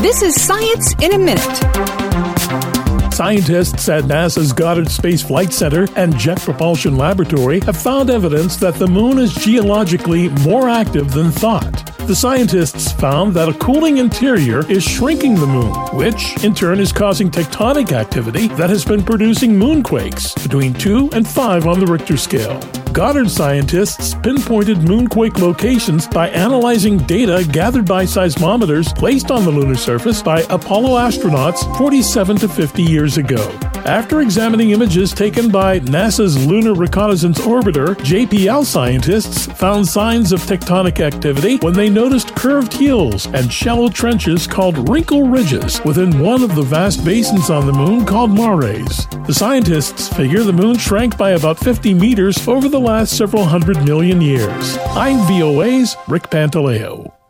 This is Science in a Minute. Scientists at NASA's Goddard Space Flight Center and Jet Propulsion Laboratory have found evidence that the moon is geologically more active than thought. The scientists found that a cooling interior is shrinking the moon, which in turn is causing tectonic activity that has been producing moonquakes between 2 and 5 on the Richter scale. Goddard scientists pinpointed moonquake locations by analyzing data gathered by seismometers placed on the lunar surface by Apollo astronauts 47 to 50 years ago. After examining images taken by NASA's Lunar Reconnaissance Orbiter, JPL scientists found signs of tectonic activity when they noticed curved hills and shallow trenches called wrinkle ridges within one of the vast basins on the moon called mares. The scientists figure the moon shrank by about 50 meters over the last several hundred million years. I'm VOA's Rick Pantaleo.